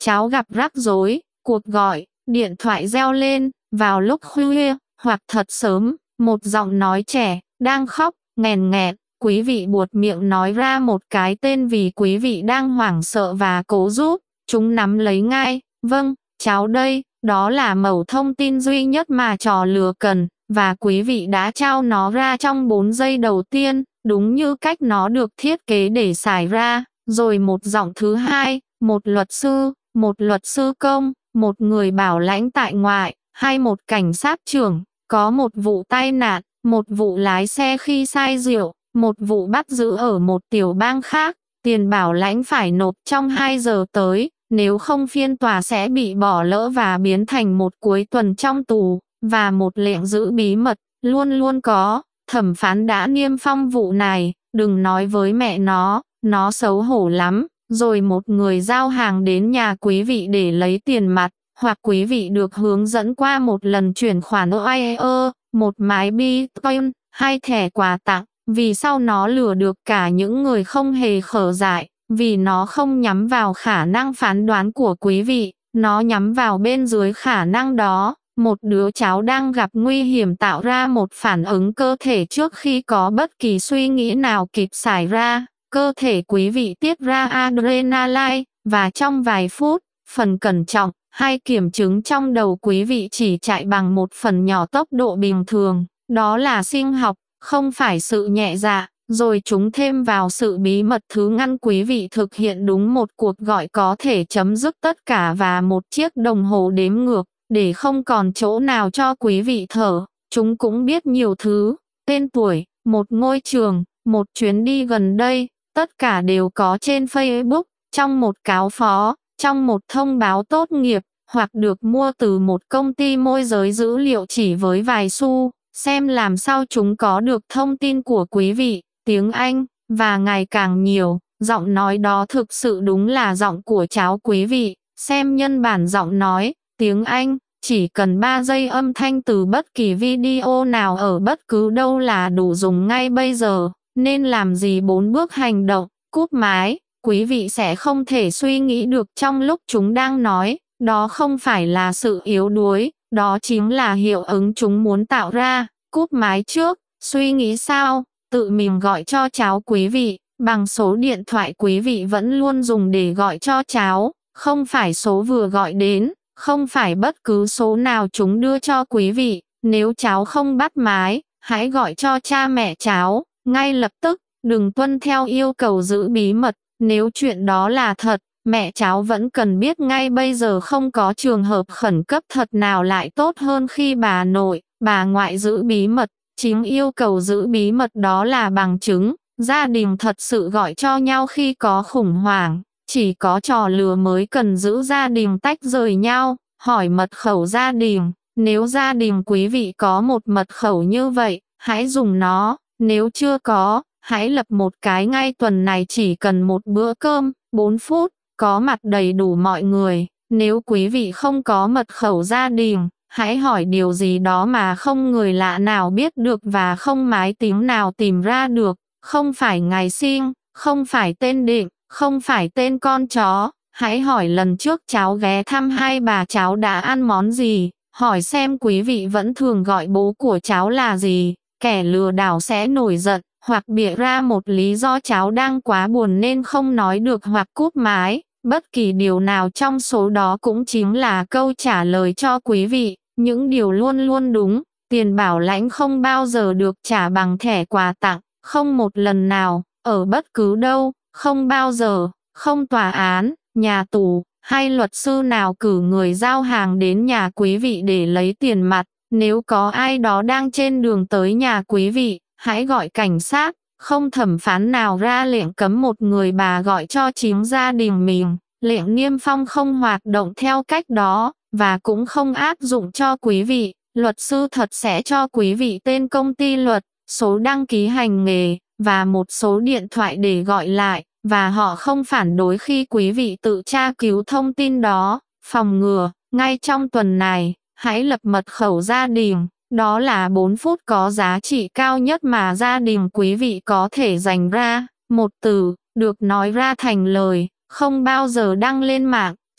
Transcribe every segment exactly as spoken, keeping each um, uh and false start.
cháu gặp rắc rối, cuộc gọi, điện thoại reo lên, vào lúc khuya, hoặc thật sớm, một giọng nói trẻ, đang khóc, nghèn nghẹt, quý vị buột miệng nói ra một cái tên vì quý vị đang hoảng sợ và cố giúp, chúng nắm lấy ngay, vâng, cháu đây, đó là mẩu thông tin duy nhất mà trò lừa cần, và quý vị đã trao nó ra trong bốn giây đầu tiên, đúng như cách nó được thiết kế để xài ra, rồi một giọng thứ hai, một luật sư, một luật sư công, một người bảo lãnh tại ngoại, hay một cảnh sát trưởng, có một vụ tai nạn, một vụ lái xe khi say rượu, một vụ bắt giữ ở một tiểu bang khác, tiền bảo lãnh phải nộp trong hai giờ tới, nếu không phiên tòa sẽ bị bỏ lỡ và biến thành một cuối tuần trong tù, và một lệnh giữ bí mật, luôn luôn có, thẩm phán đã niêm phong vụ này, đừng nói với mẹ nó, nó xấu hổ lắm, rồi một người giao hàng đến nhà quý vị để lấy tiền mặt, hoặc quý vị được hướng dẫn qua một lần chuyển khoản wire, một máy Bitcoin, hay thẻ quà tặng, vì sao nó lừa được cả những người không hề khờ dại, vì nó không nhắm vào khả năng phán đoán của quý vị, nó nhắm vào bên dưới khả năng đó. Một đứa cháu đang gặp nguy hiểm tạo ra một phản ứng cơ thể trước khi có bất kỳ suy nghĩ nào kịp xảy ra. Cơ thể quý vị tiết ra adrenaline, và trong vài phút, phần cẩn trọng, hay kiểm chứng trong đầu quý vị chỉ chạy bằng một phần nhỏ tốc độ bình thường. Đó là sinh học, không phải sự nhẹ dạ. Rồi chúng thêm vào sự bí mật thứ ngăn quý vị thực hiện đúng một cuộc gọi có thể chấm dứt tất cả và một chiếc đồng hồ đếm ngược. Để không còn chỗ nào cho quý vị thở, chúng cũng biết nhiều thứ, tên tuổi, một ngôi trường, một chuyến đi gần đây, tất cả đều có trên Facebook, trong một cáo phó, trong một thông báo tốt nghiệp, hoặc được mua từ một công ty môi giới dữ liệu chỉ với vài xu, xem làm sao chúng có được thông tin của quý vị, tiếng Anh, và ngày càng nhiều, giọng nói đó thực sự đúng là giọng của cháu quý vị, xem nhân bản giọng nói. Tiếng Anh, chỉ cần ba giây âm thanh từ bất kỳ video nào ở bất cứ đâu là đủ dùng ngay bây giờ, nên làm gì bốn bước hành động, cúp máy, quý vị sẽ không thể suy nghĩ được trong lúc chúng đang nói, đó không phải là sự yếu đuối, đó chính là hiệu ứng chúng muốn tạo ra, cúp máy trước, suy nghĩ sao, tự mình gọi cho cháu quý vị, bằng số điện thoại quý vị vẫn luôn dùng để gọi cho cháu, không phải số vừa gọi đến. Không phải bất cứ số nào chúng đưa cho quý vị, nếu cháu không bắt máy, hãy gọi cho cha mẹ cháu, ngay lập tức, đừng tuân theo yêu cầu giữ bí mật, nếu chuyện đó là thật, mẹ cháu vẫn cần biết ngay bây giờ không có trường hợp khẩn cấp thật nào lại tốt hơn khi bà nội, bà ngoại giữ bí mật, chính yêu cầu giữ bí mật đó là bằng chứng, gia đình thật sự gọi cho nhau khi có khủng hoảng. Chỉ có trò lừa mới cần giữ gia đình tách rời nhau, hỏi mật khẩu gia đình. Nếu gia đình quý vị có một mật khẩu như vậy, hãy dùng nó. Nếu chưa có, hãy lập một cái ngay tuần này chỉ cần một bữa cơm, bốn phút, có mặt đầy đủ mọi người. Nếu quý vị không có mật khẩu gia đình, hãy hỏi điều gì đó mà không người lạ nào biết được và không máy tính nào tìm ra được. Không phải ngày sinh, không phải tên định. Không phải tên con chó, hãy hỏi lần trước cháu ghé thăm hay bà cháu đã ăn món gì, hỏi xem quý vị vẫn thường gọi bố của cháu là gì, kẻ lừa đảo sẽ nổi giận, hoặc bịa ra một lý do cháu đang quá buồn nên không nói được hoặc cúp máy, bất kỳ điều nào trong số đó cũng chính là câu trả lời cho quý vị, những điều luôn luôn đúng, tiền bảo lãnh không bao giờ được trả bằng thẻ quà tặng, không một lần nào, ở bất cứ đâu. Không bao giờ, không tòa án, nhà tù, hay luật sư nào cử người giao hàng đến nhà quý vị để lấy tiền mặt. Nếu có ai đó đang trên đường tới nhà quý vị, hãy gọi cảnh sát. Không thẩm phán nào ra lệnh cấm một người bà gọi cho chính gia đình mình. Lệnh niêm phong không hoạt động theo cách đó, và cũng không áp dụng cho quý vị. Luật sư thật sẽ cho quý vị tên công ty luật, số đăng ký hành nghề, và một số điện thoại để gọi lại, và họ không phản đối khi quý vị tự tra cứu thông tin đó. Phòng ngừa, ngay trong tuần này, hãy lập mật khẩu gia đình. Đó là bốn phút có giá trị cao nhất mà gia đình quý vị có thể dành ra. Một từ, được nói ra thành lời, không bao giờ đăng lên mạng.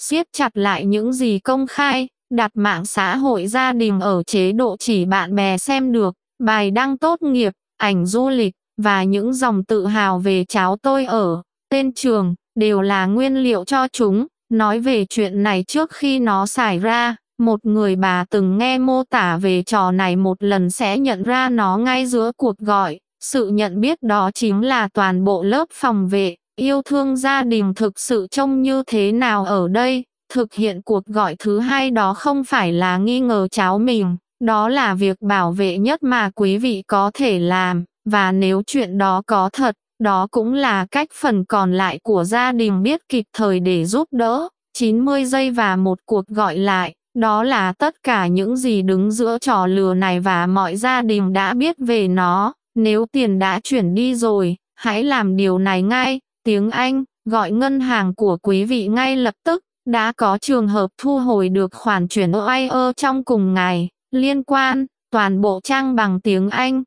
siết chặt lại những gì công khai, đặt mạng xã hội gia đình ở chế độ chỉ bạn bè xem được, bài đăng tốt nghiệp, ảnh du lịch, và những dòng tự hào về cháu tôi ở tên trường, đều là nguyên liệu cho chúng. Nói về chuyện này trước khi nó xảy ra, một người bà từng nghe mô tả về trò này một lần sẽ nhận ra nó ngay giữa cuộc gọi. Sự nhận biết đó chính là toàn bộ lớp phòng vệ, yêu thương gia đình thực sự trông như thế nào ở đây. Thực hiện cuộc gọi thứ hai đó không phải là nghi ngờ cháu mình, đó là việc bảo vệ nhất mà quý vị có thể làm, và nếu chuyện đó có thật, đó cũng là cách phần còn lại của gia đình biết kịp thời để giúp đỡ. chín mươi giây và một cuộc gọi lại, đó là tất cả những gì đứng giữa trò lừa này và mọi gia đình đã biết về nó. Nếu tiền đã chuyển đi rồi, hãy làm điều này ngay. Tiếng Anh, gọi ngân hàng của quý vị ngay lập tức. Đã có trường hợp thu hồi được khoản chuyển wire trong cùng ngày. Liên quan, toàn bộ trang bằng tiếng Anh.